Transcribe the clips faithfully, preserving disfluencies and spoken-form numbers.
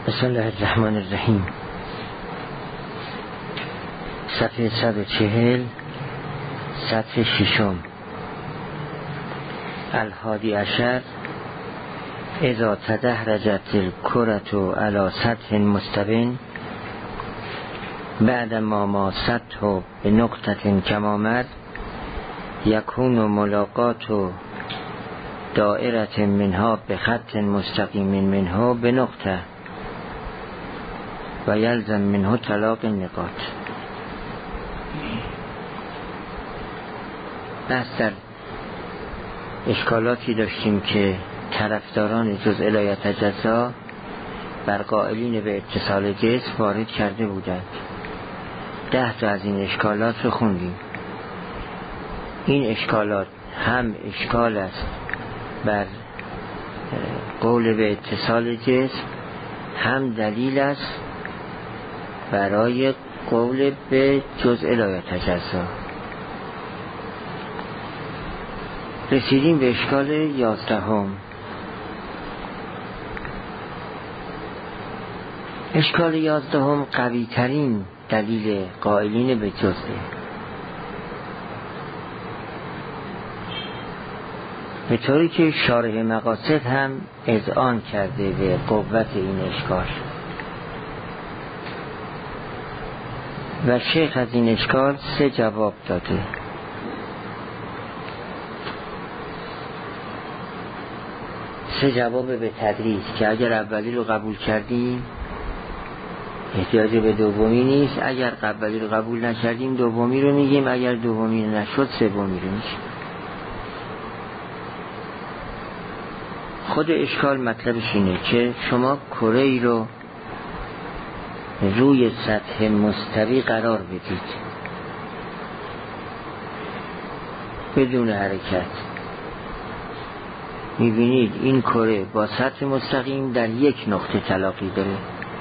بسم الله الرحمن الرحیم. صفحه صد و چهل، سطر ششم. الحادی عشر. اذا تدحرجت الکرة علی سطح مستوٍ بعد ما ماسته به نقطة کما مر یکون ملاقات دائرة منها به خط مستقیم منها به نقطه و یلزم منه طلاق النقاط. بحث در اشکالاتی داشتیم که طرفداران جزء لا یتجزا بر قائلین به اتصال جسم وارد کرده بودند. ده تا از این اشکالات رو خوندیم. این اشکالات هم اشکال است بر قول به اتصال جسم، هم دلیل است برای قول به جزء لا یتجزا. رسیدیم به اشکال یازدهم. اشکال یازدهم قوی ترین دلیل قائلین به جزء، به طوری که شارح مقاصد هم اذعان کرده به قوت این اشکال و شیخ از این اشکال سه جواب داده. سه جواب به تدریج که اگر اولی رو قبول کردیم احتیاج به دومی نیست، اگر اولی رو قبول نکردیم دومی رو میگیم، اگر دومی نشد سومی رو میگیم. خود اشکال مطلبش اینه که شما کره ای رو روی سطح مستوی قرار بدید بدون حرکت. میبینید این کره با سطح مستقیم در یک نقطه تلاقی داره.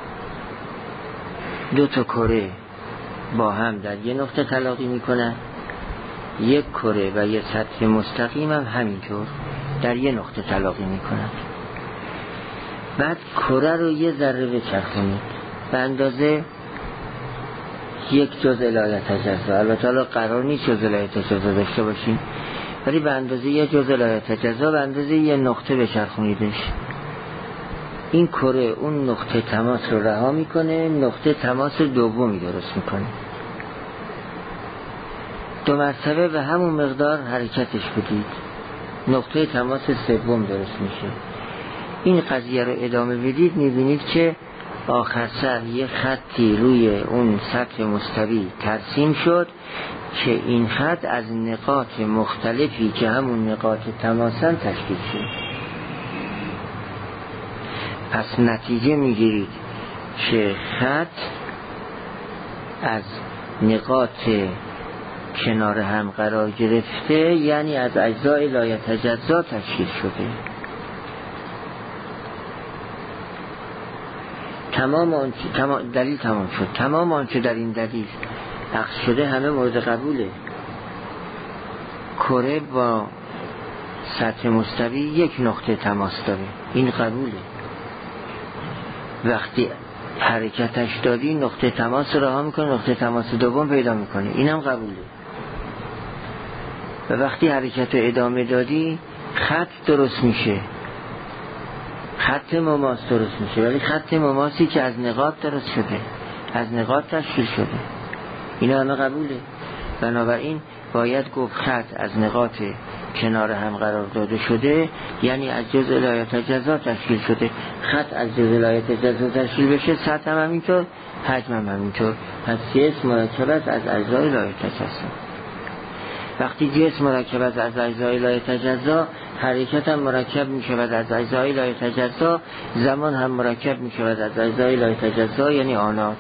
دو تا کره با هم در یک نقطه تلاقی میکنن. یک کره و یک سطح مستقیم هم همینطور در یک نقطه تلاقی میکنن. بعد کره رو یه ذره بچرخونید به اندازه یک جزء لا یتجزا. البته حالا قرار نیست جزء لا یتجزا داشته باشیم، ولی به اندازه یک جزء لا یتجزا به اندازه یک نقطه بچرخونیدش. این کره اون نقطه تماس رو رها میکنه، نقطه تماس دومی درست میکنه. دو مرتبه به همون مقدار حرکتش بدید، نقطه تماس سوم درست میشه. این قضیه رو ادامه بدید، میبینید که آخر سر یه خطی روی اون سطح مستوی ترسیم شد که این خط از نقاط مختلفی که همون نقاط تماسن تشکیل شد. پس نتیجه میگیرید که خط از نقاط کنار هم قرار گرفته، یعنی از اجزای لا یتجزا تشکیل شده. تمام آنچه تمام دلیل تمام شد. تمام آنچه در این دلیل عکس شده همه مورد قبوله. کره با سطح مستوی یک نقطه تماس داره، این قبوله. وقتی حرکتش دادی نقطه تماس رها میکنه، نقطه تماس دوم پیدا میکنه، اینم قبوله. و وقتی حرکت ادامه دادی خط درست میشه، خط مماس درست میشه، ولی خط مماسی که از نقاط درست شده، از نقاط تشکیل شده، اینا همه قبوله. بنابراین باید گفت خط از نقاط کنار هم قرار داده شده، یعنی از جزء لا یتجزا تشکیل شده. خط از جزء لا یتجزا تشکیل بشه، سطح هم همینطور، حجم هم همینطور. پس جسم مرکب است از اجزای لا یتجزا. وقتی جسم مرکب است از اجزای لا یتجزا، حرکت هم مرکب می شود از اجزای لا یتجزا، زمان هم مرکب می شود از اجزای لا یتجزا، یعنی آنات.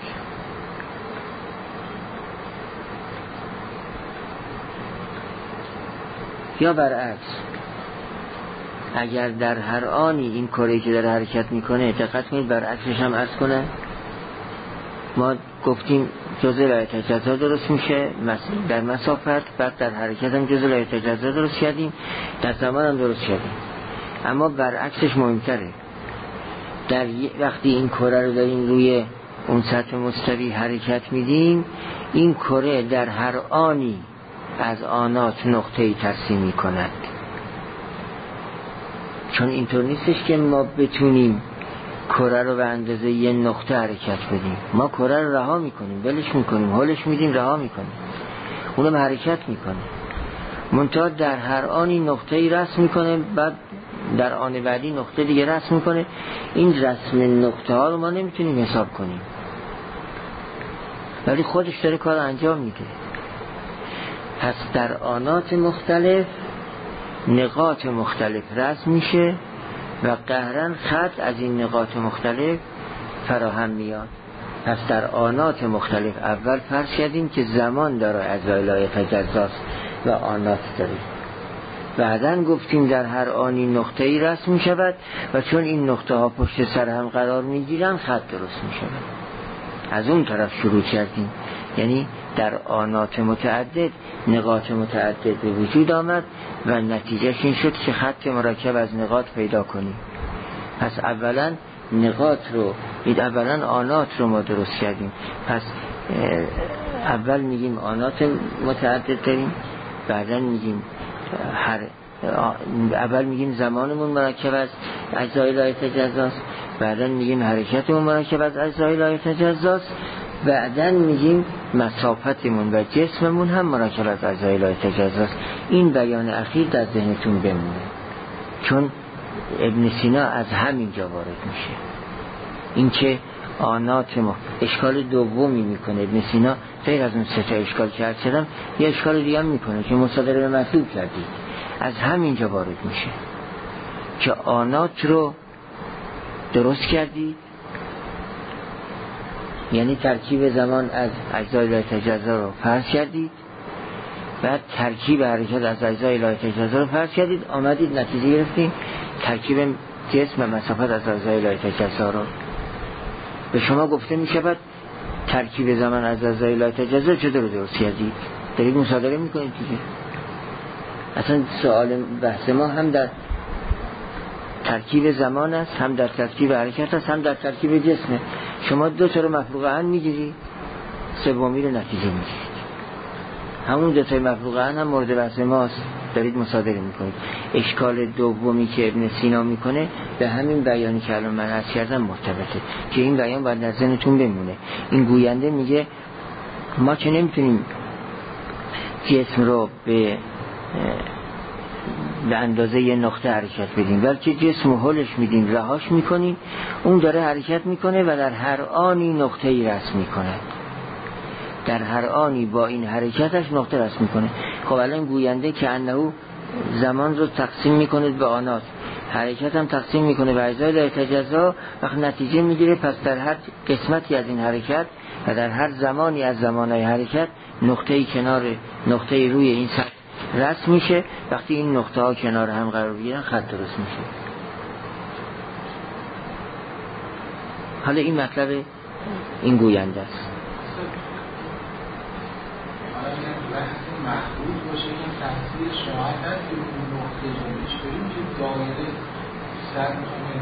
یا برعکس، اگر در هر آنی این کره‌ای که در حرکت میکنه، دقت کنید برعکسش هم عرض کنه. ما گفتیم جزء لا یتجزا درست میشه در مسافت، بعد در حرکت هم جزء لا یتجزا درست کردیم، در زمان هم درست کردیم. اما برعکسش مهمتره. در وقتی این کره رو داریم روی اون سطح مستوی حرکت میدیم، این کره در هر آنی از آنات نقطه‌ای ترسیم می‌کند. چون اینطور نیستش که ما بتونیم کره رو به اندازه یه نقطه حرکت بدیم. ما کره رو رها می‌کنیم، ولش می‌کنیم، هولش میدیم، رها می‌کنیم، اونم حرکت می‌کنه. منتها در هر آنی نقطه‌ای رسم می‌کنه، بعد در آن بعدی نقطه دیگه رسم می‌کنه. این رسم نقطه‌ها رو ما نمی‌تونیم حساب کنیم، ولی خودش داره کار انجام میده. پس در آنات مختلف نقاط مختلف رسم میشه و قهرن خط از این نقاط مختلف فراهم میاد. پس در آنات مختلف اول فرض کردیم که زمان داره اجزای تجزاست و آنات داره. بعدن گفتیم در هر آنی نقطه‌ای رسم میشود و چون این نقطه ها پشت سر هم قرار میگیرن خط درست میشود. از اون طرف شروع کردیم، یعنی در آنات متعدد نقاط متعدد به وجود آمد و نتیجهش این شد که خط مرکب از نقاط پیدا کنیم. پس اولا نقاط رو اید اولا آنات رو ما درست کردیم. پس اول میگیم آنات متعدد داریم، بعدا میگیم هر اول میگیم زمانمون مرکب از اجزای لای تجزاست، بعدا میگیم حرکتمون مرکب از اجزای لای تجزاست، بعدا میگیم مسافتمون و جسممون هم مرکب از اجزای لای تجزاست. این بیان اخیر در ذهنتون بمونه، چون ابن سینا از همینجا وارد میشه. این که آنات ما اشکال دومی میکنه ابن سینا، غیر از اون سه تا اشکال که عرض کردم یه اشکال دیگه هم میکنه که مصادره به مطلوب کردید. از همینجا وارد میشه که آنات رو درست کردید، یعنی ترکیب زمان از اجزای لای تجزا رو فرض کردید، بعد ترکیب حرکت از اجزای لای تجزا رو فرض کردید، آمدید نتیجه گرفتیم ترکیب جسم و مسافت از اجزای لای تجزا رو. به شما گفته می شود ترکیب زمان از اجزای لای تجزا چطور رو درست کردید؟ دارید مصادره می کنید دیگه. اصلا سوال بحث ما هم در ترکیب زمان است، هم در ترکیب حرکت است، هم در ترکیب جسمه. شما دو تا رو مفروغ عن میگیری، سومی رو نتیجه میگیرید. همون دو تا مفروغ عن هم مورد بحث ماست، دارید مصادره میکنید. اشکال دومی که ابن سینا میکنه به همین بیانی که الان من عرض کردم مرتبطه، که این بیان باید در ذهنتون بمونه. این گوینده میگه ما که نمیتونیم جسم رو به به اندازه یه نقطه حرکت بدیم، بلکه جسم رو هلش میدیم، رهاش میکنیم، اون داره حرکت میکنه و در هر آنی نقطه‌ای رسم میکنه. در هر آنی با این حرکتش نقطه رسم میکنه. خب الان گوینده که انه زمان رو تقسیم میکنه به آنات، حرکت هم تقسیم میکنه به اجزای لای تجزا، وقت نتیجه میگیره پس در هر قسمتی از این حرکت و در هر زمانی از زمانهای حرکت نقطه‌ای کنار نقطه‌ای روی این سطح رسم میشه. وقتی این نقطه ها کنار هم قرار بگیرن خط درست میشه. حالا این مطلب این گوینده است. محدود باشه که تفسیر شاید هست که اون نقطه جمعیش بریم که دایره سر میکنه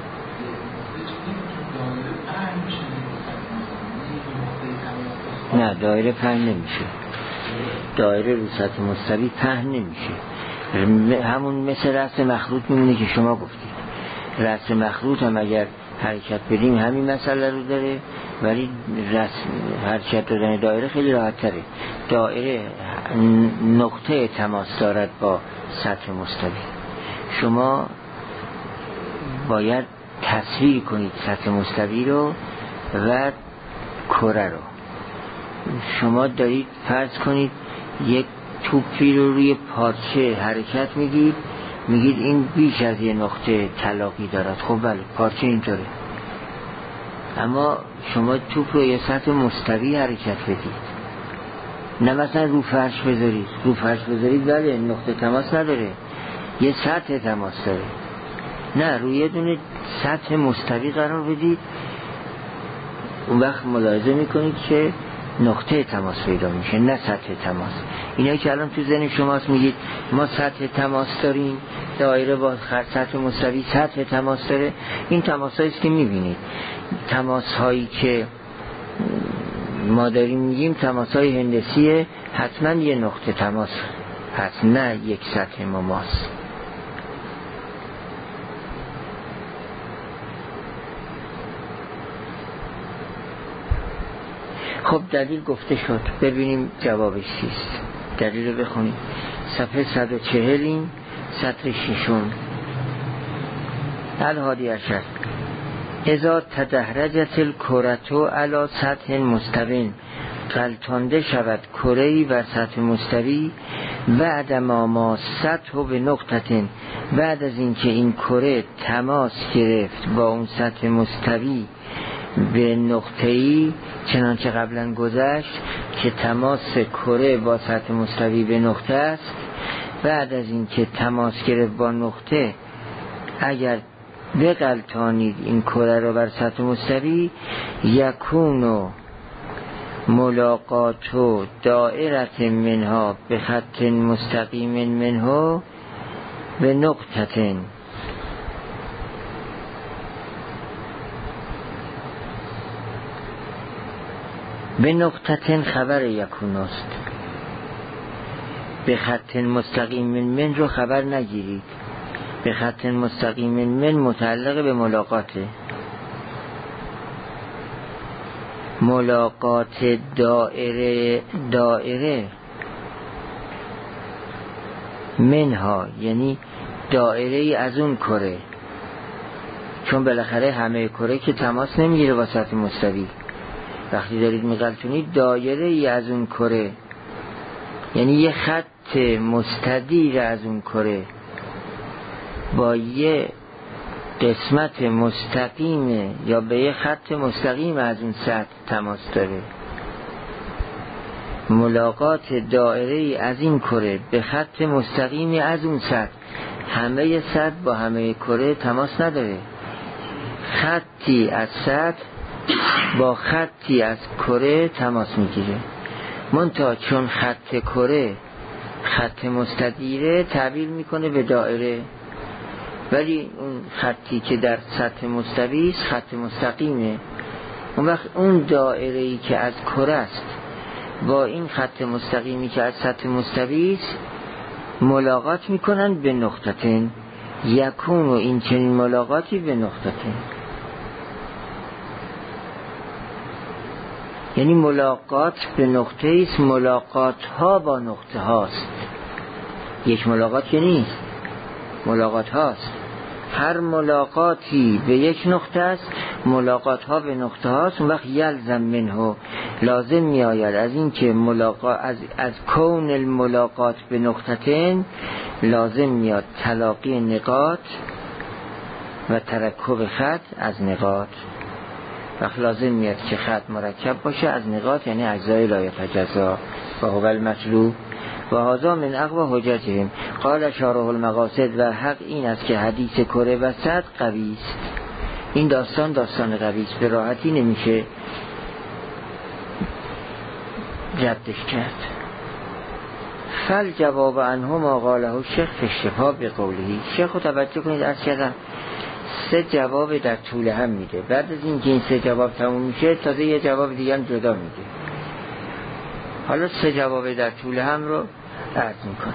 دایره پنج میشه. نه دایره پنج نمیشه، دایره رو سطح مستوی پهن نمیشه. همون مثل رأس مخروط میمونه که شما گفتید. رأس مخروط هم اگر حرکت بدیم همین مسئله رو داره، ولی رسم حرکت دادن دایره خیلی راحت تره. دایره نقطه تماس دارد با سطح مستوی. شما باید تصویر کنید سطح مستوی رو و کره رو. شما دارید فرض کنید یک توپی رو روی پارچه حرکت میدید، میگید این بیش از یه نقطه تلاقی دارد. خب بله پارچه اینطوره، اما شما توپ رو یه سطح مستوی حرکت بدید، نه مثلا رو فرش بذارید. رو فرش بذارید بله نقطه تماس نداره، یه سطح تماس داره. نه روی یه دونه سطح مستوی قرار بدید. اون وقت ملاحظه میکنید که نقطه تماس پیدا میشه، نه سطح تماس. اینایی که الان تو ذهن شماست میگید ما سطح تماس داریم، دایره با سطح مستوی سطح تماس داره، این تماس هاییست که میبینید. تماس هایی که ما داریم میگیم تماس های هندسیه، حتما یه نقطه تماس هست، نه یک سطح مماس. خب دلیل گفته شد، ببینیم جوابش چیست. دلیل رو بخونیم. صفحه صد و چهل این سطر ششم. الهادی عشر اذا تدحرجت الکرة علی سطح مستوی، غلطانده شود کره‌ای و سطح مستوی، بعد ما ما سطح به نقطه، بعد از اینکه این کره تماس گرفت با اون سطح مستوی به نقطه‌ای، چنانچه قبلا گذشت که تماس کره با سطح مستوی به نقطه است. بعد از اینکه تماس گرفت با نقطه، اگر بغلطانید این کره رو بر سطح مستوی، یکونو ملاقات دائرت منها به خط مستقیم منها به نقطه، به نقطه خبر یکون است. به خط مستقیم من رو خبر نگیرید، به خط مستقیم من متعلق به ملاقاته. ملاقات دائره دائره منها یعنی دائره از اون کره، چون بالاخره همه کره که تماس نمیگیره با سطح مستوی. وقتی دارید میغلطونید دایره ای از اون کره، یعنی یه خط مستدیر از اون کره با یه قسمت مستقیم یا به یه خط مستقیم از اون سطح تماس داره. ملاقات دایره ای از این کره به خط مستقیمی از اون سطح، همه سطح با همه کره تماس نداره. خطی از سطح با خطی از کره تماس میگیره، منتها چون خط کره خط مستدیره تعبیر میکنه به دایره، ولی اون خطی که در سطح مستوی است خط مستقیمه. اون وقت اون دایره‌ای که از کره است با این خط مستقیمی که از سطح مستوی است ملاقات میکنن به نقطه، یکون و این چنین ملاقاتی به نقطه، یعنی ملاقات به نقطه است، ملاقات ها با نقطه هاست. یک ملاقات که نیست، ملاقات هاست. هر ملاقاتی به یک نقطه است، ملاقات ها به نقطه هاست. اون وقت یلزم منه، لازم می آید از این که ملاقات از, از کون الملاقات به نقطه لازم میاد تلاقی نقاط و ترکب خط از نقاط. وقت لازم میاد که خط مرکب باشه از نقاط، یعنی اجزای لا یتجزا و هو المطلوب. و هذا من اقوى حجتهم. قال شارح المقاصد و حق این است که حدیث کره و سطح قوی است. این داستان داستان قوی است، به راحتی نمیشه ردش کرد. فل جواب عنه ما قاله الشیخ فی الشفا بقوله. شیخ رو توجه کنید، از کردم سه جواب در طول هم میده. بعد از این که این سه جواب تموم میشه تازه یه جواب دیگه هم جدا میده. حالا سه جواب در طول هم رو عرض میکنه.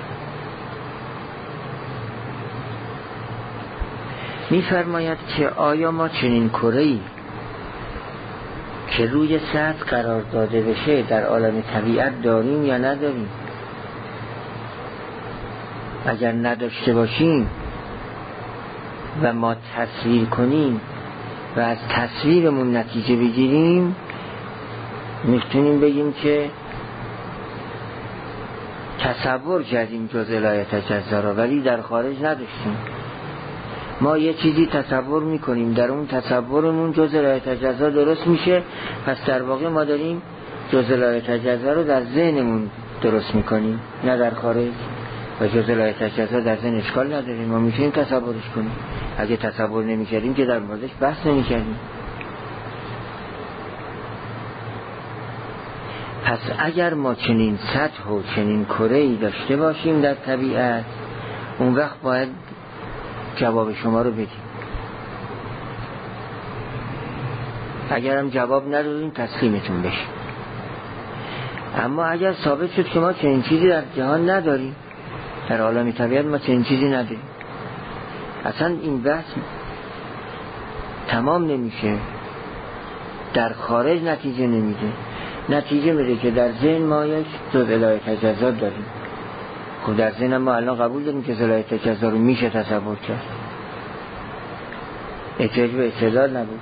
میفرماید که آیا ما چنین کره‌ای که روی سطح قرار داده بشه در عالم طبیعت داریم یا نداریم؟ اگر نداشته باشیم و ما تصویر کنیم و از تصویرمون نتیجه بگیریم، میتونیم بگیم که تصور کردیم جزء لا یتجزا را، ولی در خارج نداشتیم. ما یه چیزی تصور میکنیم، در اون تصورمون جزء لا یتجزا درست میشه، پس در واقع ما داریم جزء لا یتجزا رو در ذهنمون درست میکنیم، نه در خارج. و جزء لا یتجزا در ذهن اشکال نداریم، ما میتونیم تصورش کنیم. اگه تصور نمیکردیم که در موردش بحث نمیکردیم. پس اگر ما چنین سطح و چنین کره‌ای داشته باشیم در طبیعت، اون وقت باید جواب شما رو بدیم. اگرم جواب ندادیم تسلیمتون بشیم. اما اگر ثابت شد که ما چنین چیزی در جهان نداریم، در عالم طبیعت ما چنین چیزی نداریم، اصلا این بحث تمام نمیشه، در خارج نتیجه نمیده. نتیجه میده که در ذهن ما یک جز الهه تجزا داریم. خب در ذهن ما الان قبول داریم که الهه تجزا رو میشه تصور کرد، احتیاج به استدلال نبود.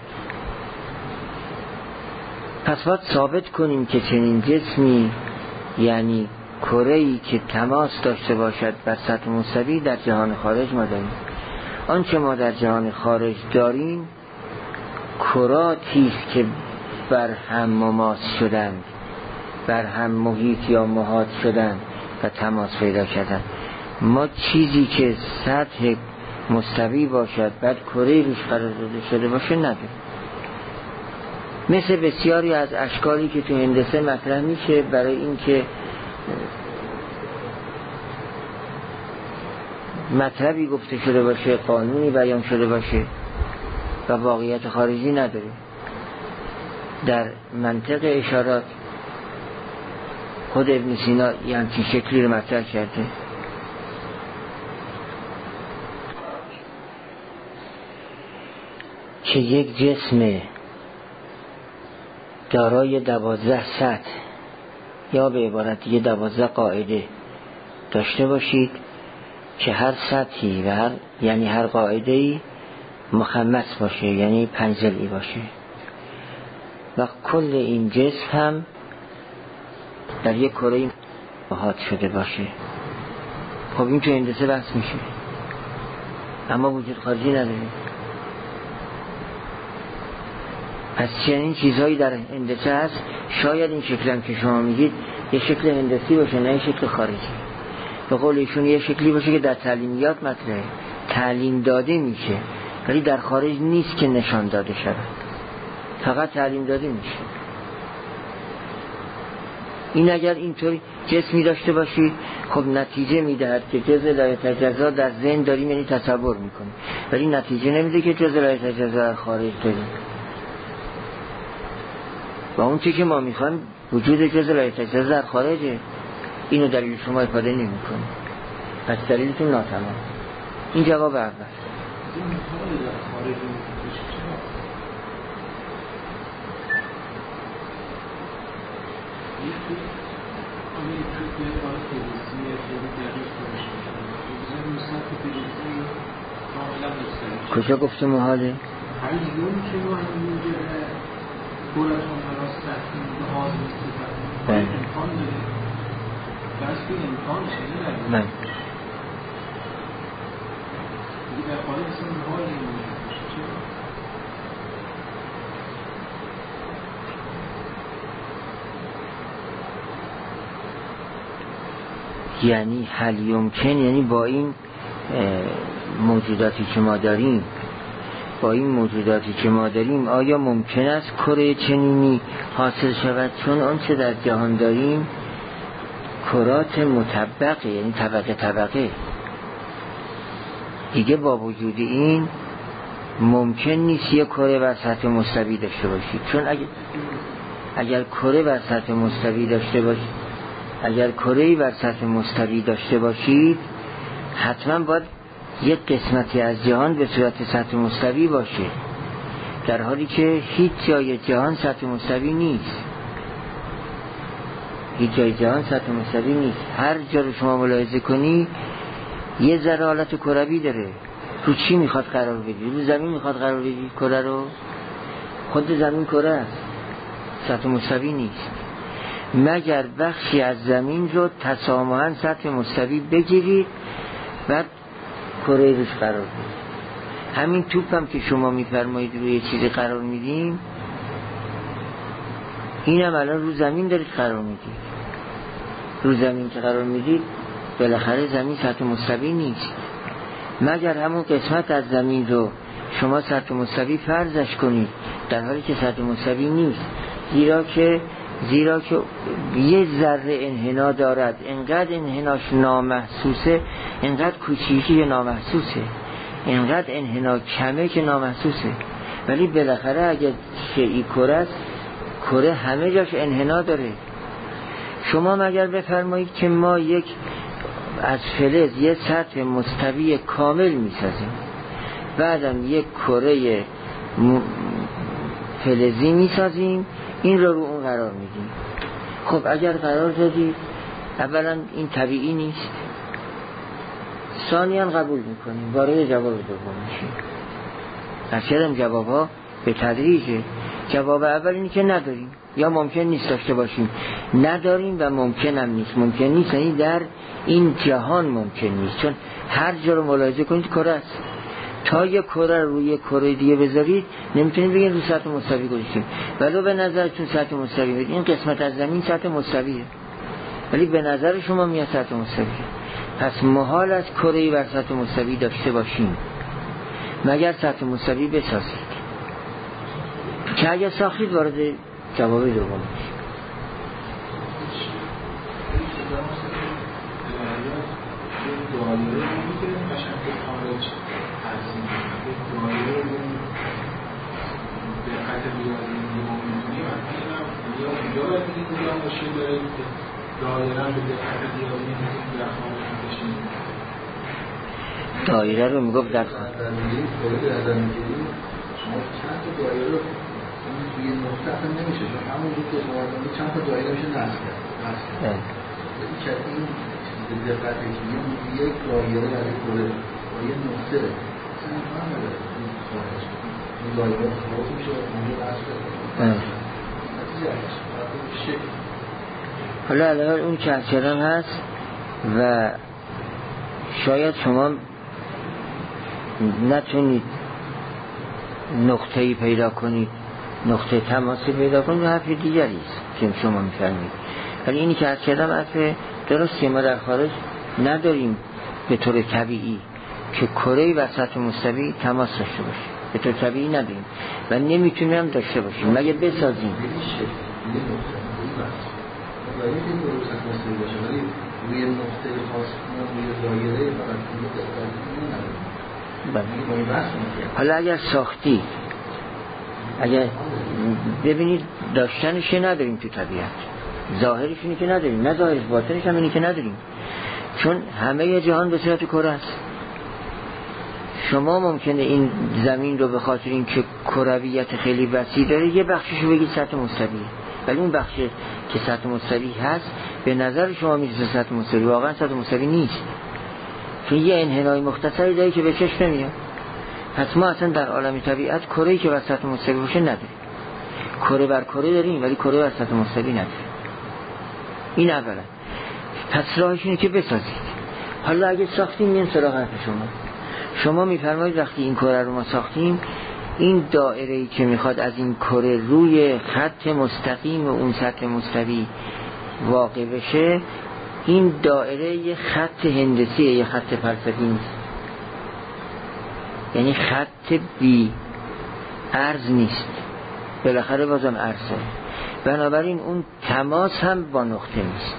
پس باید ثابت کنیم که چنین جسمی، یعنی کره‌ای که تماس داشته باشد بر سطح مستوی، در جهان خارج ما داریم. آنچه ما در جهان خارج داریم کراتی است که بر هم مماس شدند، بر هم محیط یا محاط شدند و تماس پیدا کردند. ما چیزی که سطح مستوی باشد بعد کره‌ای روش قرار داده شده باشه نداریم. مثل بسیاری از اشکالی که تو هندسه مطرح میشه برای اینکه مطلبی گفته شده باشه، قانونی بیان شده باشه و واقعیت خارجی نداره. در منطق اشارات خود ابن سینا یه همچین شکلی رو مطرح کرده. که یک جسم دارای دوازده سطح یا به عبارت دیگه دوازده قاعده داشته باشید که هر سطحی و هر یعنی هر قاعده‌ای مخمس باشه، یعنی پنجزلی باشه و کل این جسم هم در یک کره محاط شده باشه. خب این تو هندسه بحث میشه، اما وجود خارجی نداره. پس چنین چیزهایی در هندسه هست. شاید این شکل هم که شما میگید یه شکل هندسی باشه، نه یه شکل خارجی. به قول ایشون یه شکلی باشه که در تعلیمیات مطرحه، تعلیم داده میشه، ولی در خارج نیست که نشان داده شود، فقط تعلیم داده میشه. این اگر اینطوری جسمی داشته باشی، خب نتیجه میدهد که جز الهه تجزا در ذهن داریم، یعنی تصور میکنیم، ولی نتیجه نمیده که جز الهه تجزا در خارج داریم. و اون چی که ما میخوایم وجود جز الهه تجزا در خارجه. اینو دلیل شما افاده نمی کنی، پس دلیلتون ناتمام. این جواب اول. کجا گفته محاله؟ بله من یعنی هل یمکن، یعنی با این موجوداتی که ما داریم با این موجوداتی که ما داریم آیا ممکن است کره چنینی حاصل شود؟ چون آنچه در جهان داریم کرات مطبقه، یعنی طبقه طبقه دیگه. با وجود این ممکن نیست یک کره بر سطح مستوی داشته باشید، چون اگر اگر کره بر سطح مستوی داشته باشید اگر کره‌ای بر سطح مستوی داشته باشید حتما باید یک قسمتی از جهان به صورت سطح مستوی باشه، در حالی که هیچ جای جهان سطح مستوی نیست. هیچ جای جهان سطح مستوی نیست. هر جا رو شما ملاحظه کنی یه ذره حالت کروی داره. رو چی میخواد قرار بدی؟ رو زمین میخواد قرار بدی کره رو؟ خود زمین کره است، سطح مستوی نیست، مگر بخشی از زمین رو تسامحاً سطح مستوی بگیرید بعد کره روش قرار بدید. همین توپ هم که شما میفرمایید روی چیزی قرار میدیم، این هم الان رو زمین دارید قرار میدید. رو زمین که قرار میدید بالاخره زمین سطح مستوی نیست، مگر همون قسمت از زمین رو شما سطح مستوی فرضش کنید، در حالی که سطح مستوی نیست، زیرا که زیرا که یه ذره انحنا دارد، انقدر انحناش نامحسوسه، انقدر کوچیکی که نامحسوسه، انقدر انحنا کمه که نامحسوسه. ولی بالاخره اگر شیئی کره است، کره همه جاش انحنا داره. شما مگر بفرمایید که ما یک از فلز یه سطح مستوی کامل میسازیم، بعدم یک کره م... فلزی میسازیم، این رو رو اون قرار میدیم. خب اگر قرار دادید، اولا این طبیعی نیست، ثانیاً قبول میکنیم، وارد جواب دوم میشیم. اصلا جواب ها به تدریجه. جواب اول اینی که نداریم یا ممکن نیست داشته باشیم، نداریم و ممکن هم نیست. ممکن نیست یعنی در این جهان ممکن نیست، چون هر جا رو ملاحظه کنید کره است. تا یک کره روی کره دیگه بذارید نمیتونید بگید رو سطح مستوی گذاشتیم، ولو به نظرتون سطح مستوی بید. این قسمت از زمین سطح مستویه، ولی به نظر شما میاد سطح مستویه. پس محال است کره‌ای بر سطح مستوی داشته باشیم مگر سطح مستوی بسازید، که اگر ساختید وارد جواب دوم میشید. دایره رو میگفت در خواهد شما چند تا دایره رو توی نقطه اصلا نمیشه، چون همون بود که شما دارید چند تا دایره میشه نصب کرد. یعنی که این به دقت که یک دایره از این کره با یه نقطه اصلا هم نداره این خواهش این دایره خواهش میشه اونجا نصب کرد. حالا الان اون چرچرم هست و شاید شما نتونید نقطه‌ای پیدا کنید، نقطه تماسی پیدا کنید، حرف دیگری است که شما می‌فرمایید. ولی اینی که عرض کردم حرف درست که ما در خارج نداریم به طور طبیعی که کره‌ای و سطح مستوی تماس داشته باشه، به طور طبیعی نداریم و نمیتونیم هم داشته باشیم مگه بسازیم. ولی این درست مستوی باشه، ولی روی نقطه خاص روی دایره فقط حالا اگر ساختی، اگر ببینید داشتنش نداریم تو طبیعت، ظاهرش اینی که نداریم، نه ظاهرش، باطنش هم اینی که نداریم، چون همه جهان به صورت کره است. شما ممکنه این زمین رو به خاطر این که کرویت خیلی وسیع داره یه بخشش رو بگید سطح مستوی، ولی اون بخش که سطح مستوی هست به نظر شما میرسه سطح مستوی، واقعا سطح مستوی نیست، چون یه انحنای مختصری داره که به چشم نمیاد. پس ما اصلا در عالم طبیعت کره‌ای که بر سطح مستوی باشه نداریم، کره بر کره داریم ولی کره بر سطح مستوی نداریم. این اولا. پس راهش اینه که بسازید. حالا اگه ساختیم میان سراغ حرف شما. شما میفرمایید وقتی این کره رو ما ساختیم، این دایره‌ای که میخواد از این کره روی خط مستقیم و اون سطح مستوی واقع بشه، این دایره یه خط هندسیه، یه خط فلسفی نیست، یعنی خط بی عرض نیست، بالاخره بازم عرضه. بنابراین اون تماس هم با نقطه نیست،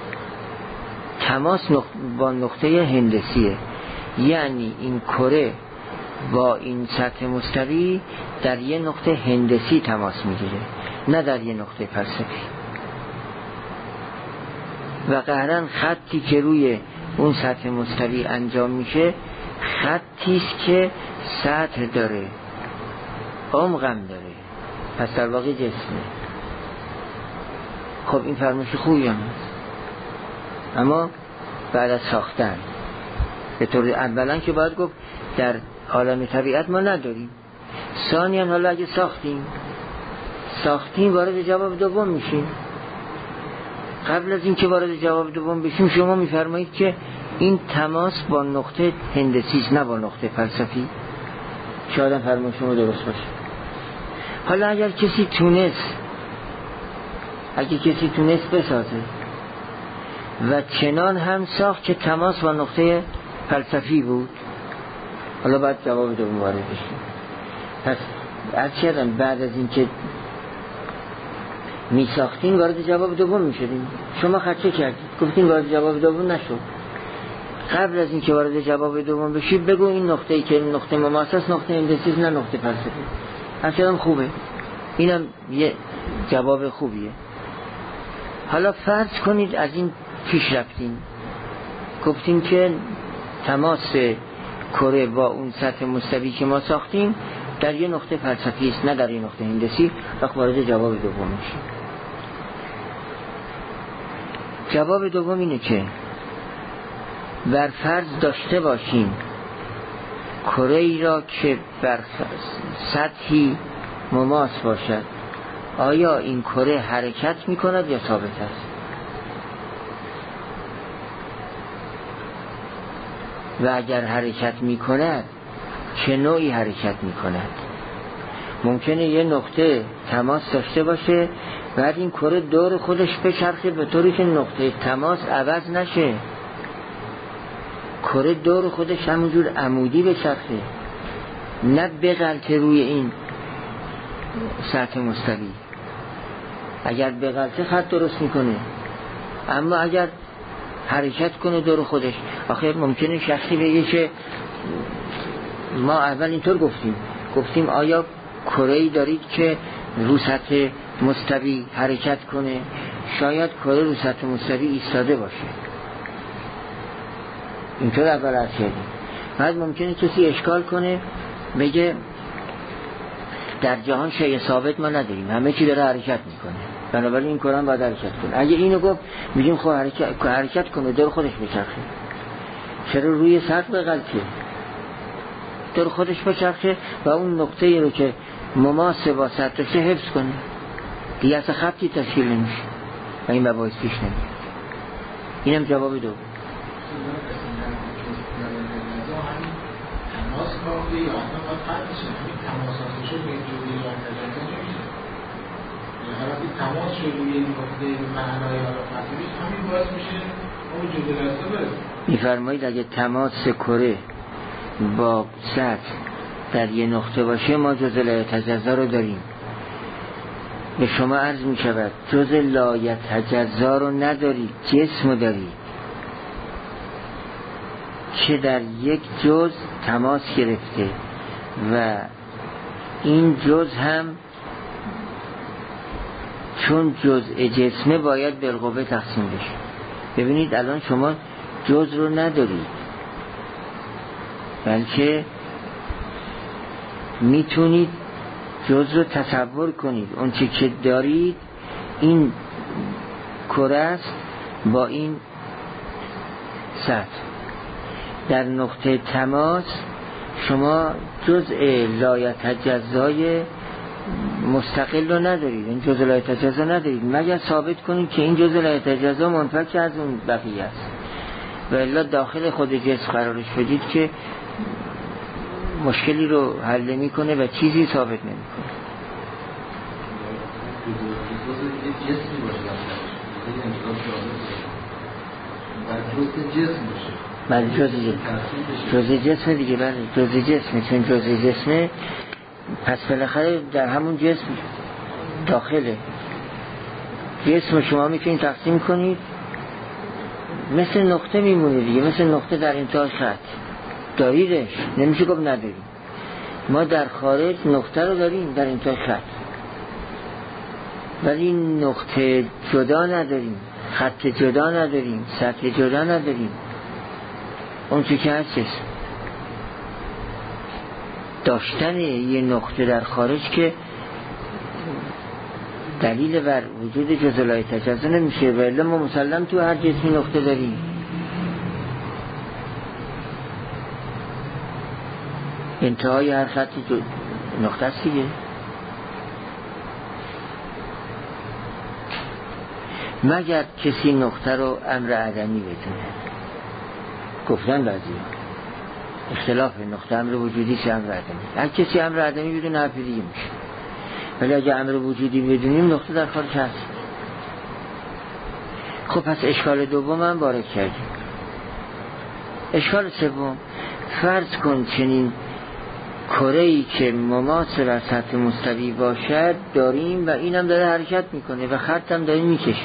تماس نقطه با نقطه هندسیه، یعنی این کره با این سطح مستوی در یه نقطه هندسی تماس میگیره، نه در یه نقطه فلسفی. و قهرن خطی که روی اون سطح مستوی انجام میشه خطیست که سطح داره، عمقم داره، پس در واقع جسمه. خب این فرمایش خوبی هم هست، اما بعد از ساختن به طور اولا که باید گفت در عالم طبیعت ما نداریم، ثانیاً حالا اگه ساختیم ساختیم وارد جواب دوم میشیم. قبل از این که وارد جواب دوم بشیم شما میفرمایید که این تماس با نقطه هندسی است، نه با نقطه فلسفی. شاید فرمایش شما درست باشه. حالا اگر کسی تونست اگه کسی تونست بسازه و چنان هم ساخت که تماس با نقطه فلسفی بود، حالا باید جواب دوم وارد بشیم. پس از چرم بعد از این که می ساختین وارد جواب دوم می شدین. شما خدشه کردید گفتین وارد جواب دوم نشد. قبل از اینکه وارد جواب دوم بشید بگو این نقطه‌ای که نقطه مماس است نقطه هندسی نه نقطه فلسفی. اصلا خوبه. اینم یه جواب خوبیه. حالا فرض کنید از این پیش رفتین گفتیم که تماس کره با اون سطح مستوی که ما ساختیم در یه نقطه فلسفی است نه در یه نقطه هندسی. وقت وارد جواب دوم میشیم. جواب دوم اینه که بر فرض داشته باشیم کره ای را که بر سطحی مماس باشد آیا این کره حرکت می کند یا ثابت است؟ و اگر حرکت می کند چه نوعی حرکت می کند؟ ممکنه یه نقطه تماس داشته باشه بعد این کره دور خودش بچرخه به طوری که نقطه تماس عوض نشه. کره دور خودش همونجور عمودی بچرخه نه بغلطه روی این سطح مستوی. اگر بغلطه خط درست میکنه اما اگر حرکت کنه دور خودش آخر ممکنه شخصی بگه که ما اول اینطور گفتیم گفتیم آیا کره‌ای دارید که رو سطح مستوی حرکت کنه؟ شاید کره رو سطح مستوی ایستاده باشه اینطور اول عرض کردیم. بعد ممکنه کسی اشکال کنه بگه در جهان شیء ثابت ما نداریم همه چی داره حرکت میکنه بنابراین این کره باید حرکت کنه. اگه اینو گفت میگیم خب حرکت, حرکت کنه دور خودش بچرخه. چرا روی سطح بغلطه دور خودش بچرخه و اون نقطه‌ای رو که مماس با سطحش حفظ کنه دیگه اصلا خطی تشکیل نمیشه و این مباحث پیش نمیاد. اینم جواب دو. تماس کافی یا اصلا باید خطش نمید تماساتشو به جوری را تجربه نمیشه یا وقتی تماس شد روی این نقطه معنای را خطیش همین باعث میشه اون جوری رسته برد. میفرمایید اگه تماس کره با سطح در یه نقطه باشه ما جزء لایتجزا رو داریم. به شما عرض می شود جزء لایتجزا رو ندارید جسم رو دارید که در یک جزء تماس گرفته و این جزء هم چون جزء جسمه باید بالقوه تقسیم بشه. ببینید الان شما جزء رو ندارید بلکه میتونید جزء رو تصور کنید. اون چی که دارید این کره است با این سطح. در نقطه تماس شما جزء لایتجزای مستقل رو ندارید این جزء لایتجزا ندارید مگر ثابت کنید که این جزء لایتجزا منفک از اون بقیه است و الا داخل خود جسم قرارش بدید که مشکلی رو حل نمی کنه و چیزی ثابت نمی کنه. بله جزء جسم جزء جسم دیگه بله جزء جسم چون جزء جسمه پس بالاخره در همون جسم داخله. جسم شما میتونید تقسیم کنید مثل نقطه میمونه دیگه مثل نقطه در انتهای خط داریدش نمیشه گفت نداریم. ما در خارج نقطه رو داریم در انتهای خط ولی نقطه جدا نداریم خط جدا نداریم سطح جدا نداریم. اون چی که هست داشتن یه نقطه در خارج که دلیل بر وجود جزء لایتجزا نمیشه و الا ما مسلم تو هر جسمی نقطه داریم. انتهای هر خطی نقطه است دیگه. مگر کسی نقطه رو امر عدمی بدونه گفتن بعضی اختلاف نقطه امر وجودی چه امر عدمی. هر کسی امر عدمی بدونه حرفی دیگه میشه ولی اگه امر وجودی بدونیم نقطه در خارج هست. خب پس اشکال دوم هم وارد کردیم. اشکال سوم فرض کن چنین کره‌ای که مماس بر سطح مستوی باشد داریم و اینم داره حرکت میکنه و خط هم داره میکشه.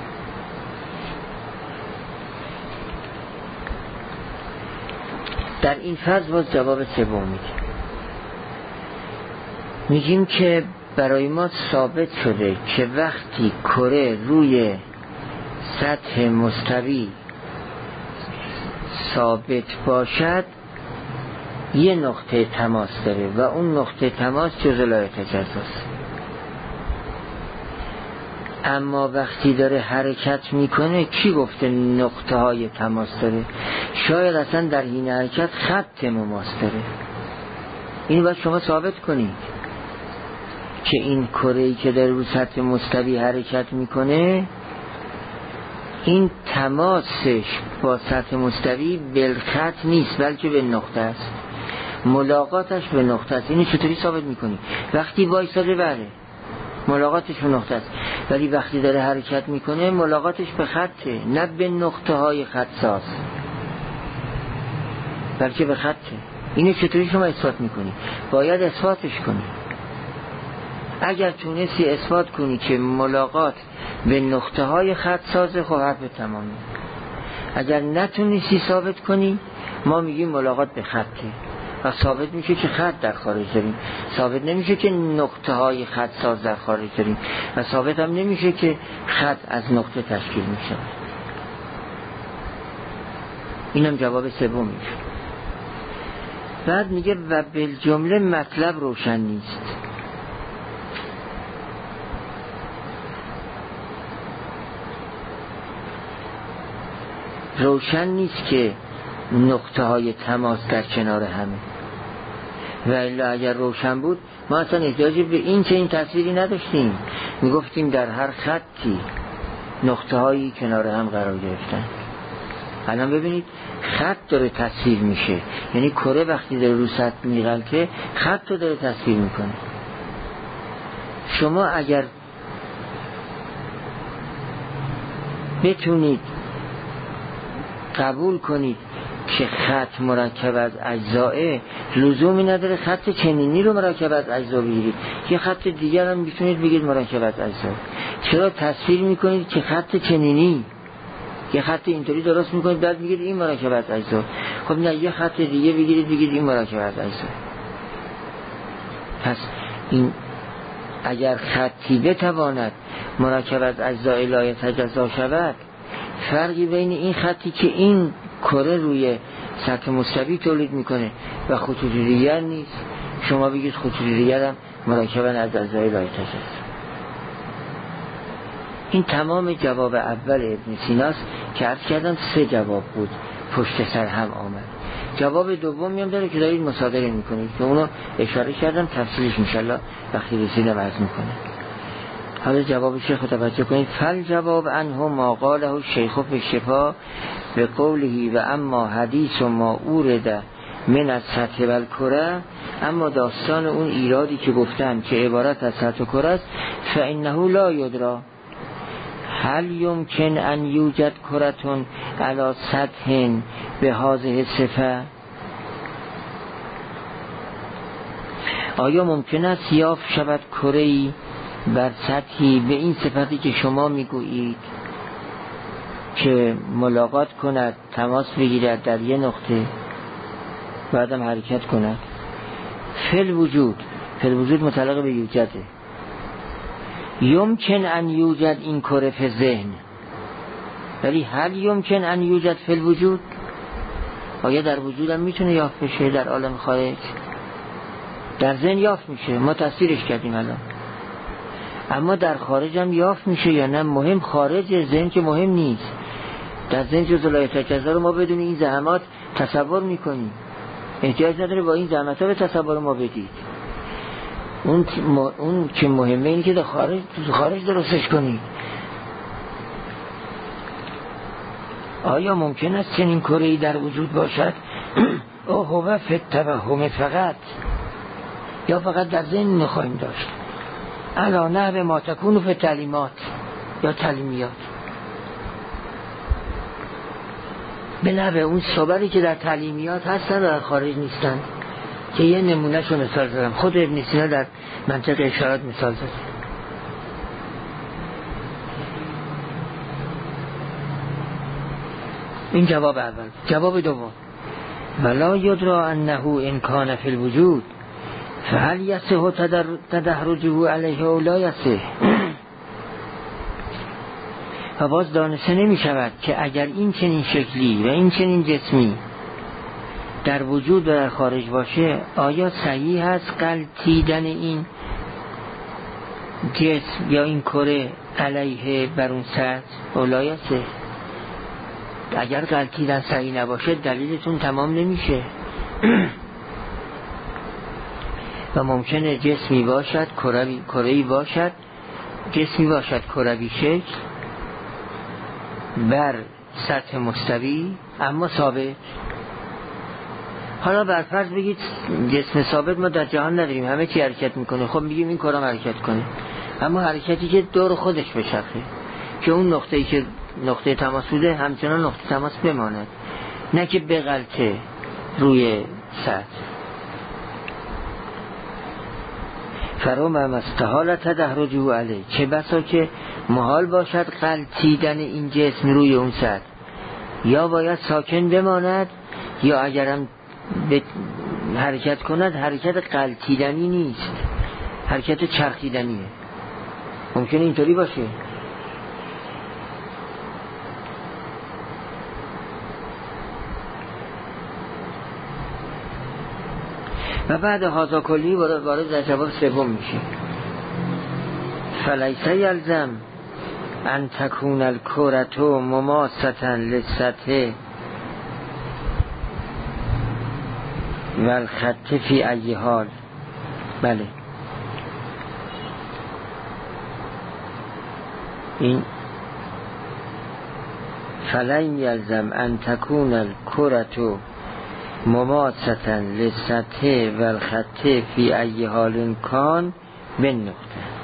در این فرض باز جواب سوم میگیم میگیم که برای ما ثابت شده که وقتی کره روی سطح مستوی ثابت باشد یه نقطه تماس داره و اون نقطه تماس جزء لایه تجزاست. اما وقتی داره حرکت میکنه کی گفته نقطه های تماس داره؟ شاید اصلا در این حرکت خط مماس داره. اینو باید شما ثابت کنید که این کره‌ای که داره رو سطح مستوی حرکت میکنه این تماسش با سطح مستوی بالخط نیست بلکه به نقطه است، ملاقاتش به نقطه است. اینو چطوری ثابت میکنی؟ وقتی وایساده بره ملاقاتش به نقطه است، ولی وقتی داره حرکت میکنه ملاقاتش به خطه، نه به نقطه های خط ساز بلکه به خطه. اینو چطوری شما اثبات میکنی؟ باید اثباتش کنی. اگر تونستی اثبات کنی که ملاقات به نقطه های خط سازه خب حرف تمامه. اگر نتونستی ثابت کنی ما میگیم ملاقات به خطه و ثابت میشه که خط در خارج داریم، ثابت نمیشه که نقطه های خط ساز در خارج داریم و ثابت هم نمیشه که خط از نقطه تشکیل میشه. اینم جواب سوم میشه. بعد میگه و بالجمله مطلب روشن نیست. روشن نیست که نقطه های تماس در کنار همه، و الا اگر روشن بود ما اصلا احتیاجی به این چه این تصویری نداشتیم، میگفتیم در هر خطی نقطه هایی کنار هم قرار گرفتن. الان ببینید خط داره تصویر میشه، یعنی کره وقتی داره رو سطح میغلطه خط رو داره تصویر میکنه. شما اگر بتونید قبول کنید که خط مرکب از اجزائه، لزومی نداره خط چنینی رو مرکب از اجزا بگیرید، یه خط دیگر هم میتونید بگید مرکب از اجزا. چرا تصویر میکنید که خط چنینی، یه خط اینطوری درست میکنید بعد میگید این مرکب از اجزا؟ خب نه، یه خط دیگه بگیرید بگید این مرکب از اجزا. پس این اگر خطی بتواند مرکب از اجزای لایه تجزا شود، فرقی بین این خطی که این کره روی سطح مستوی تولید میکنه و خطوط دیگر نیست. شما بگید خطوط دیگر هم مرکبن از اجزای لایه تجزا. این تمام جواب اول ابن سیناست که عرض کردم سه جواب بود پشت سر هم آمد. جواب دومی هم داره که دارید مصادره میکنید که اونو اشاره کردم، تفصیلش انشالله وقتی رسیدم عرض میکنه. حالا جواب شیخ رو توجه کنید. فل جواب عنه ما قاله شیخ فی الشفا به قوله و اما حدیث و ما اورده من از سطح و الکره، اما داستان اون ایرادی که گفتم که عبارت از سطح و کره است، فانه لا یدرا هل یمکن ان یوجد کرتون علی سطح به هذه صفه. آیا ممکن است یافت شود کره‌ای بر سطحی به این صفتی که شما میگویید که ملاقات کند، تماس بگیرد در یه نقطه بعدم حرکت کند؟ فل وجود، فل وجود متعلق به یوجده. یمکن ان یوجد این کره فی ذهن، ولی هل یمکن ان یوجد فی الوجود؟ آیا در وجود هم میتونه یافت بشه در عالم خارج؟ در ذهن یافت میشه، ما تصویرش کردیم الان، اما در خارج هم یافت میشه یا نه؟ مهم خارج ذهن که مهم نیست، در ذهن جزء لایه تجزا رو ما بدون این زحمات تصور میکنیم، احتیاج نداره با این زحمت ها به تصور ما بدید. اون اون که مهمه اینه که در خارج تو خارج درستش کنید. آیا ممکن است چنین کره‌ای در وجود باشد؟ او هو فی التوهم فقط، یا فقط در ذهن میخوایم داشت؟ علا نحو ما تکون فی تعلیمات یا تعلیمیات، به نحو اون صبری که در تعلیمیات هستن و در خارج نیستن. که یه نمونهشو مثال زدم، خود ابن سینا در منطق اشارات مثال زد. این جواب اول. جواب دوم، ولا یدرا انه ان کان فی الوجود فهل یصح تدحرجه علیه او لا یصح. و باز دانسته نمی شود که اگر این چنین شکلی و این چنین جسمی در وجود و در خارج باشه، آیا صحیح هست غلطیدن این جسم یا این کره علیه بر اون سطح او لا یصح. اگر غلطیدن صحیح نباشه دلیلتون تمام نمیشه. و ممکنه جسمی باشد کروی کره‌ای باشد، جسمی باشد کروی شکل بر سطح مستوی اما ثابت. حالا بر فرض بگید جسم ثابت ما در جهان نداریم، همه چی حرکت میکنه، خب میگیم این کره حرکت کنه، اما حرکتی که دور خودش بچرخه که اون نقطه‌ای که نقطه تماس بوده همچنان نقطه تماس بماند، نه که بغلطه روی سطح. فرام استحال تدحرجه علیه، چه بسا که محال باشد غلطیدن این جسم روی اون سطح، یا باید ساکن بماند یا اگرم به حرکت کند حرکت غلطیدنی نیست، حرکت چرخیدنیه. ممکنه اینطوری باشه. و بعد هذا کلی وارد در جواب سوم میشه. فلیس یلزم ان تکون الکرة مماسة للسطح و الخط فی ای حال. بله این فلیم یلزم ان تکون الکرة مماسة للسطح و الخط فی ای حال کان به نقطه.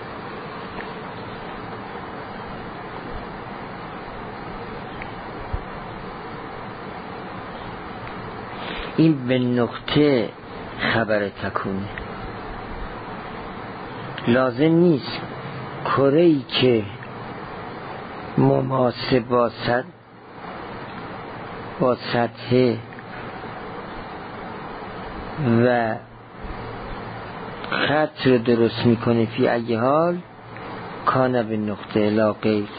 این به نقطه خبر تکونه. لازم نیست کره‌ای که مماسه با سطح با سطح و خط رو درست میکنه فی ای حال کانه به نقطه لا غیر.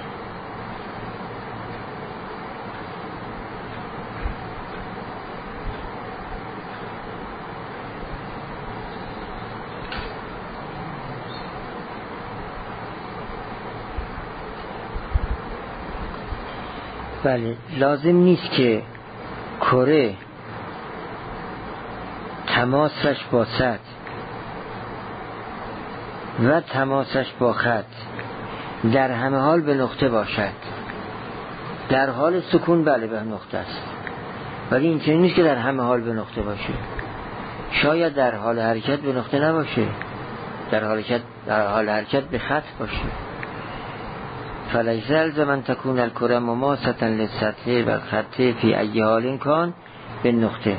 بله لازم نیست که کره تماسش با سطح و تماسش با خط در همه حال به نقطه باشد. در حال سکون بله به نقطه است، ولی این چنین نیست که در همه حال به نقطه باشه. شاید در حال حرکت به نقطه نباشه، در حال حرکت در حال حرکت به خط باشه. فلیس یلزم ان تکون الکره مماسة للسطح و الخط فی ای حال کان به نقطه.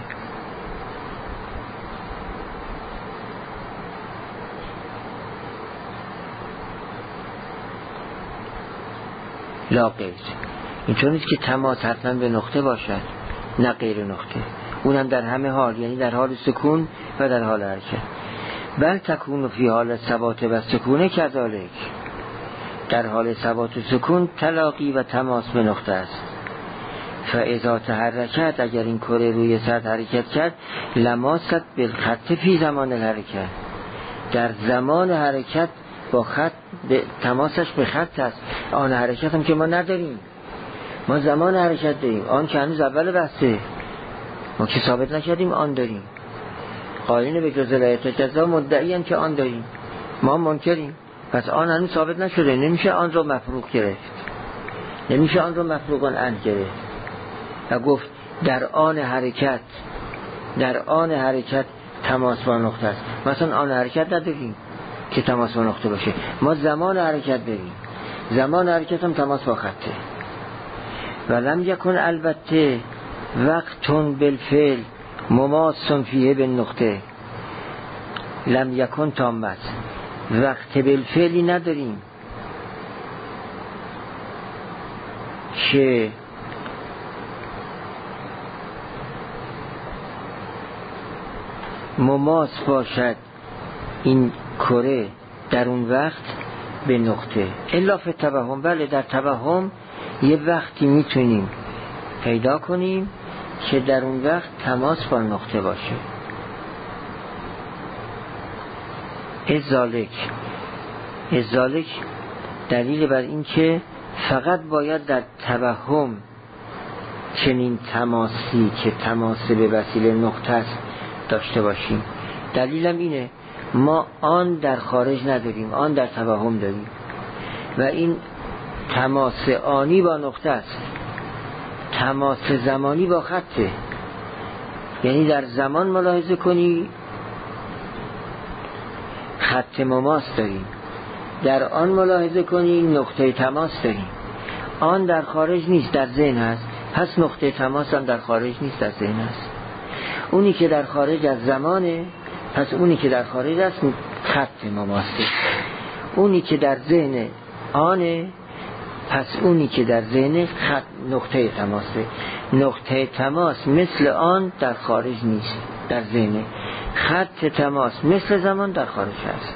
لا غیر. این چون نیست که تماس حتما به نقطه باشد، نه غیر نقطه، اونم در همه حال، یعنی در حال سکون و در حال حرکت. بل تکون فی حال ثبات و سکونه کذالک، در حال ثبات و سکون تلاقی و تماس به نقطه است. فاذا تحرکت، اگر این کره روی سطح حرکت کرد، لماست بالخط فی زمان الحرکت، در زمان حرکت با خط تماسش به خط است. آن حرکت هم که ما نداریم، ما زمان حرکت داریم، آن که هنوز اول بحثه، ما که ثابت نکردیم آن داریم. قائلین به جزء لا یتجزا مدعیان که آن داریم، ما منکریم. پس آن هنوز ثابت نشده، نمیشه آن رو مفروغ گرفت، نمیشه آن رو مفروغان ان گرفت و گفت در آن حرکت در آن حرکت تماس با نقطه است. مثلا آن حرکت نداریم که تماس با نقطه باشه، ما زمان حرکت داریم، زمان حرکت هم تماس با خطه. ولم یکن البته وقتون بالفعل مماسن فیه به نقطه لم یکن تامت، وقت بالفعلی نداریم که مماس باشد این کره در اون وقت به نقطه. الا فی توهم، بله در توهم یه وقتی میتونیم پیدا کنیم که در اون وقت تماس با نقطه باشه. ازالک ازالک دلیل بر این که فقط باید در توهم چنین تماسی که تماس به وسیله نقطه است داشته باشیم. دلیلم اینه ما آن در خارج نداریم، آن در توهم داریم و این تماس آنی با نقطه است، تماس زمانی با خطه. یعنی در زمان ملاحظه کنی خط مماس داریم، در آن ملاحظه کنی نقطه تماس داریم. آن در خارج نیست، در ذهن هست، پس نقطه تماس هم در خارج نیست، در ذهن هست. اونی که در خارج از زمانه، پس اونی که در خارج است خط مماسه. اونی که در ذهن آنه، پس اونی که در ذهن خط نقطه تماسه. نقطه تماس مثل آن در خارج نیست، در ذهن. خط تماس مثل زمان در خارج هست.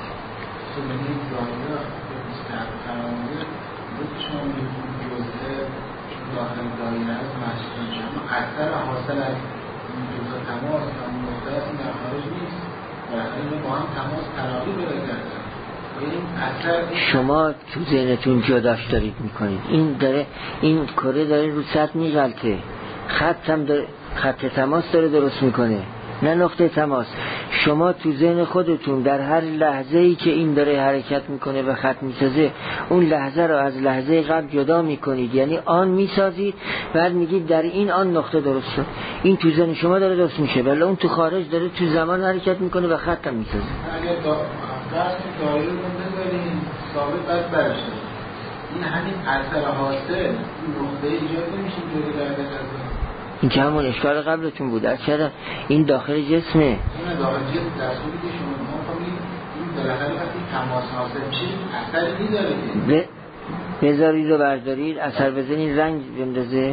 اثر حاصل از این جزء تماس و نقطه است در خارج نیست، بالاخره با هم تماس تلاقی پیدا کردن. شما تو ذهنتون جداش دارید میکنید. این داره، این کره داره رو سطح میغلطه، خط هم داره، خط تماس داره درست میکنه، نه نقطه تماس. شما تو ذهن خودتون در هر لحظه ای که این داره حرکت میکنه و خط میسازه، اون لحظه رو از لحظه قبل جدا میکنید، یعنی آن میسازید، بعد میگید در این آن نقطه درست شد. این تو ذهن شما داره درست میشه، ولی اون تو خارج داره تو زمان حرکت میکنه و خط هم میسازه. اگر داشت دایره رو بذارین ثابت بعد برشه، این همین اثر حاصل نقطه ایجاد نمیشه جوری در بذاره. این که همون اشکال قبلتون بود. از چرا این داخل جسمه، این داخل جسم در صورتی که شما ما کنید این بالاخره وقتی تماس حاصل میشه اثر میذاره. بذارید و بردارید، اثر بزنید، رنگ بندازه،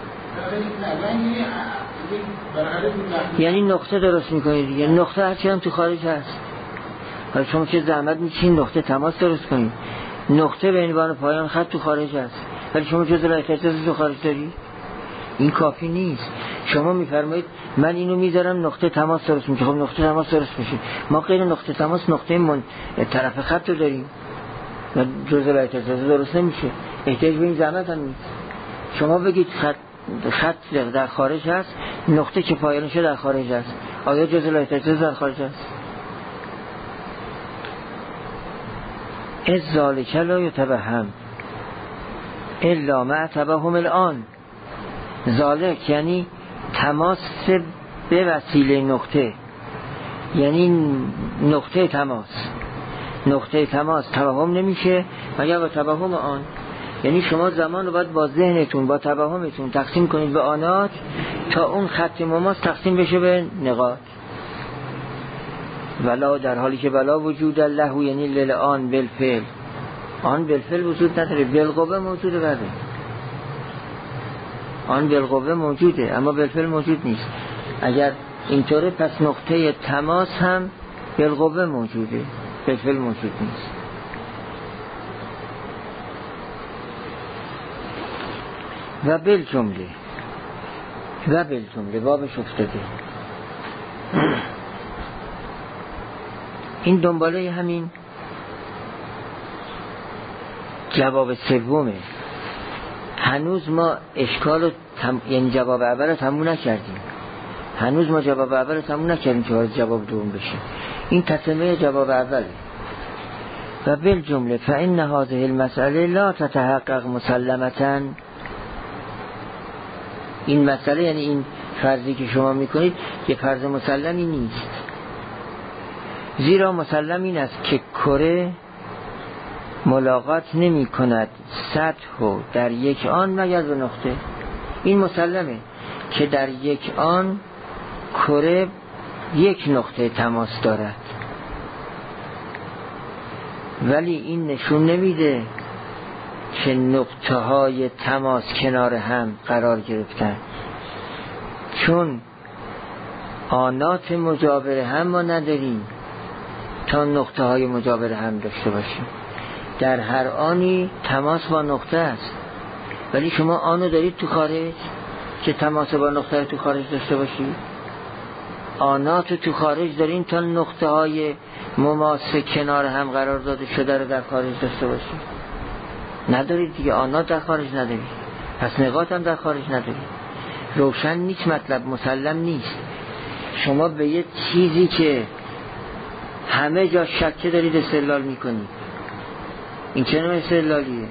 یعنی نقطه درست میکنید. یعنی نقطه هرچی هم تو خارج هست، حالا شما که زحمت میکشید نقطه تماس درست کنید. نقطه به عنوان پایان خط تو خارج هست، ولی شما جزء احتیاج تو خارج دارید. این کافی نیست. شما میفرمایید من اینو میذارم نقطه تماس درست میشه، خب نقطه تماس درست میشه. ما غیر نقطه تماس نقطه من طرف خط رو داریم و جزء احتیاج درست نمیشه. احتیاج به این زحمت هم نیست. شما بگید خط خط در خارج هست، نقطه که پایانشه در خارج هست، آیا جزء احتیاج در خارج هست؟ از ذالک لا یتوهم الا مع توهم الان. ذالک یعنی تماس به وسیله نقطه، یعنی نقطه تماس. نقطه تماس توهم نمیشه مگر با توهم آن. یعنی شما زمان رو باید با ذهنتون با توهمتون تقسیم کنید به آنات تا اون خط مماس تقسیم بشه به نقاط. ولا در حالی که ولا وجود الله یعنی للآن بالفعل، آن بالفعل وجود نداره، بالقوه موجوده. بده آن بالقوه موجوده اما بالفعل موجود نیست. اگر اینطوره پس نقطه تماس هم بالقوه موجوده، بالفعل موجود نیست. و بالجمله و بالجمله بابش افتاده. این دنباله همین جواب سومه. هنوز ما اشکال تم... یعنی جواب اول رو تموم نکردیم. هنوز ما جواب اول رو تموم نکردیم که باید جواب دوم بشه. این تتمه جواب اوله. و بالجمله فإن هذه المسئله لا تتحقق مسلمتاً. این مسئله یعنی این فرضی که شما میکنید که فرض مسلمی نیست، زیرا مسلم این است که کره ملاقات نمی کند سطح و در یک آن مگر به نقطه. این مسلمه که در یک آن کره یک نقطه تماس دارد، ولی این نشون نمیده که نقطه های تماس کنار هم قرار گرفتن، چون آنات مجاور هم ما نداریم تا نقطه های مجاور هم داشته باشیم. در هر آنی تماس با نقطه است، ولی شما آنو دارید تو خارج که تماس با نقطه تو خارج داشته باشید؟ آنات تو خارج دارین تا نقطه های مماس کنار هم قرار داده شده رو در خارج داشته باشید؟ ندارید دیگه، آنات در خارج ندارید، پس نقاط هم در خارج ندارید. روشن نیست، مطلب مسلم نیست. شما به یه چیزی که همه جا شکه دارید استدلال میکنید، این چه نوع استدلالیه؟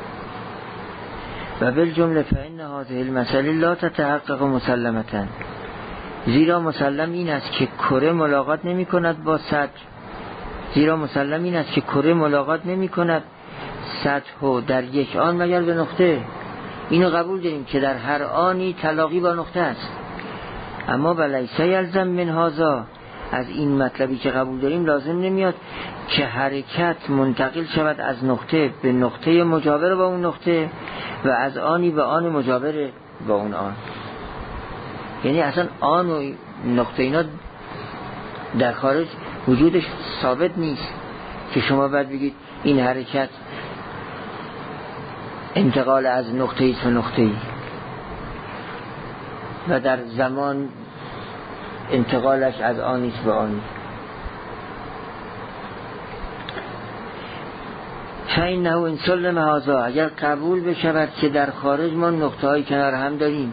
و بالجمله فإن هذه المسأله لا تتحقق مسلمة، زیرا مسلم این است که کره ملاقات نمی کند با سطح، زیرا مسلم این است که کره ملاقات نمی کند سطح و در یک آن مگر به نقطه. اینو قبول داریم که در هر آنی تلاقی با نقطه است، اما ولیس یلزم من هذا، از این مطلبی که قبول داریم لازم نمیاد که حرکت منتقل شود از نقطه به نقطه مجاور با اون نقطه و از آنی به آن مجاور با اون آن. یعنی اصلا آن و نقطه اینا در خارج وجودش ثابت نیست که شما باید بگید این حرکت انتقال از نقطه ای به نقطه ای و در زمان انتقالش از آنیست به آنی. فإنه إن سلم هذا، اگر قبول بشود که در خارج ما نقطه های کنار هم داریم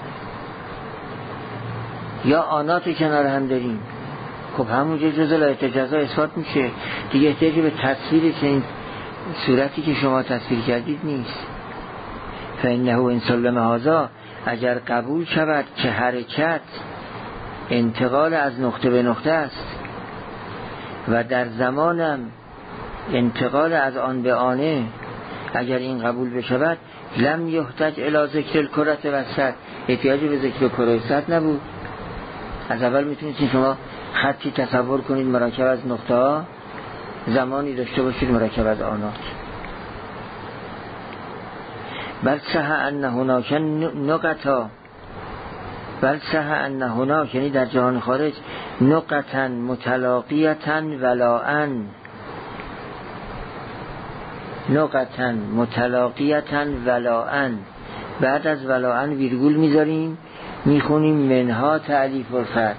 یا آنات کنار هم داریم، خب همونجا جزء لایحه جزا اثبات میشه دیگه، احتیاجی به تصویر این صورتی که شما تصویر کردید نیست. فإنه إن سلم هذا، اگر قبول شود که حرکت انتقال از نقطه به نقطه است و در زمانم انتقال از آن به آنه، اگر این قبول بشود لم یحتاج الی ذکر الکره و سطح، احتیاجی به ذکر کره و سطح نبود. از اول میتونید شما خطی تصور کنید مرکب از نقطه ها، زمانی داشته باشید مرکب از آنات. بل صح ان هناک نقطه، بل صح ان هناک، یعنی در جهان خارج، نقطه متلاقیه ولاء، نقطه متلاقیه ولاء، بعد از ولاء ویرگول میذاریم میخونیم منها تعلیف الفتح.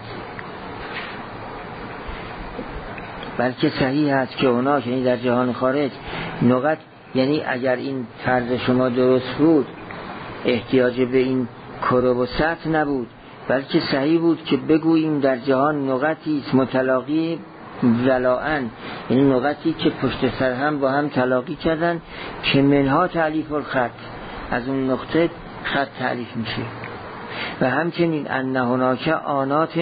بلکه صحیح هست که هناک، یعنی در جهان خارج، نقط، یعنی اگر این فرض شما درست بود احتیاج به این کره و سطح نبود، بلکه صحیح بود که بگوییم در جهان نقطی است متلاقی ولاء، یعنی نقطی که پشت سر هم با هم تلاقی کردن که منها تعلیف الخط، از اون نقطه خط تعلیف میشه. و همچنین ان هناک آنات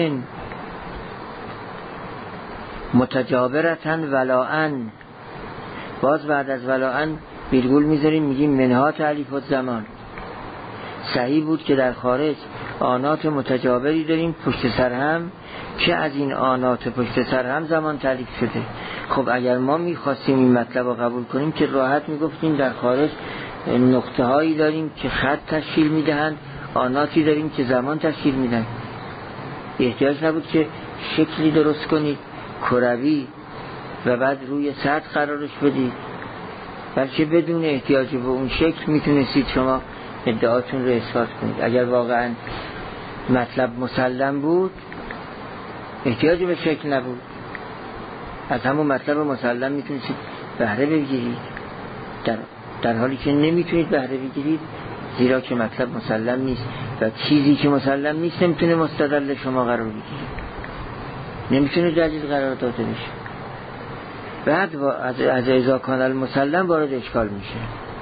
متجاورتن ولاء، باز بعد از ولاء ویرگول میذاریم میگیم منها تعلیف الزمان. صحیح بود که در خارج آنات متجاوری داریم پشت سر هم که از این آنات پشت سر هم زمان تعلیف شده. خب اگر ما میخواستیم این مطلب رو قبول کنیم که راحت میگفتیم در خارج نقطه هایی داریم که خط تشکیل میدهند، آناتی داریم که زمان تشکیل میدن، احتیاج نبود که شکلی درست کنید کروی و بعد روی سطح قرارش بدید، بلکه بدون احتیاج به اون شکل میتونستید شما ادعاتون رو اثبات کنید. اگر واقعا مطلب مسلم بود احتیاج به شکل نبود، از همون مطلب مسلم میتونستید بهره بگیرید، در, در حالی که نمیتونید بهره بگیرید زیرا که مطلب مسلم نیست و چیزی که مسلم نیست نمیتونه مستدل شما قرار بگیرید، نمیتونه دلیل قرار داده بشه. بعد از از اذا کان المسلم وارد اشکال میشه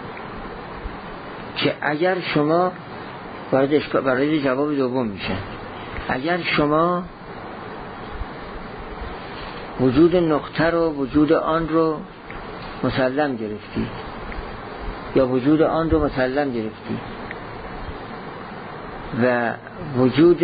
که اگر شما وارد اشکال وارد جواب دوم میشه، اگر شما وجود نقطه رو وجود آن رو مسلم گرفتید یا وجود آن رو مسلم گرفتید و وجود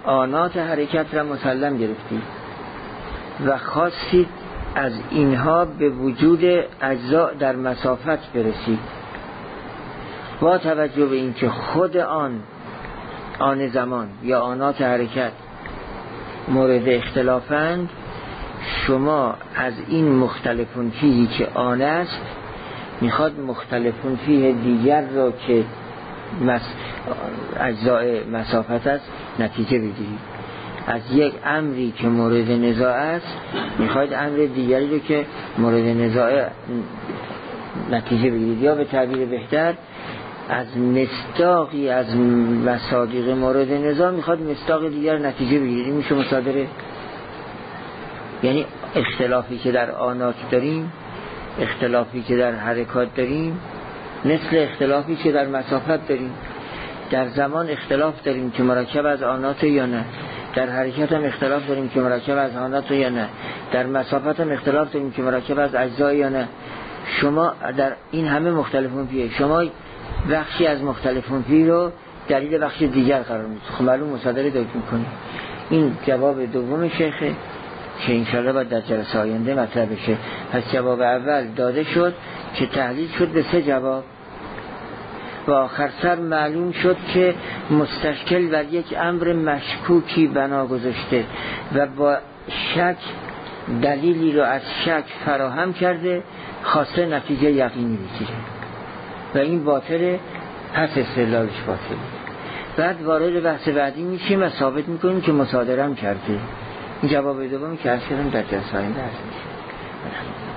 آنات حرکت را مسلم گرفتید و خواستید از اینها به وجود اجزا در مسافت برسید، با توجه به اینکه خود آن آن زمان یا آنات حرکت مورد اختلافند، شما از این مختلفون فیهی که آن است میخواد مختلفون فیه دیگر رو که مس... اجزای مسافت است نتیجه بگیرید. از یک امری که مورد نزاع است میخواید امر دیگری رو که مورد نزاع نتیجه بگیرید، یا به تعبیر بهتر از مصداقی از مصادیق مورد نزاع میخواد مصداق دیگر نتیجه بگیرید. این میشه مصادره. یعنی اختلافی که در آنات داریم، اختلافی که در حرکات داریم، مثل اختلافی که در مسافت داریم. در زمان اختلاف داریم که مرکب از آنات یا نه، در حرکت هم اختلاف داریم که مرکب از آنات یا نه، در مسافت هم اختلاف داریم که مرکب از اجزا یا نه. شما در این همه مختلفون فیه، شما بخشی از مختلفون فیه رو دلیل بخش دیگر قرار میدید. خب معلوم مصادره دارید میکنید. این جواب دوم شیخه که انشاءالله باید در جلسه آینده مطرح بشه. پس جواب اول داده شد که تحلیل شد به سه جواب و آخر سر معلوم شد که مستشکل بر یک امر مشکوکی بنا گذاشته و با شک دلیلی رو از شک فراهم کرده، خواسته نتیجه یقینی بگیره و این باطله، پس استدلالش باطله. بعد وارد بحث بعدی میشیم و ثابت میکنیم که مصادره هم کرده. این جواب دومی که از کردم در جلسه آینده هست میشه.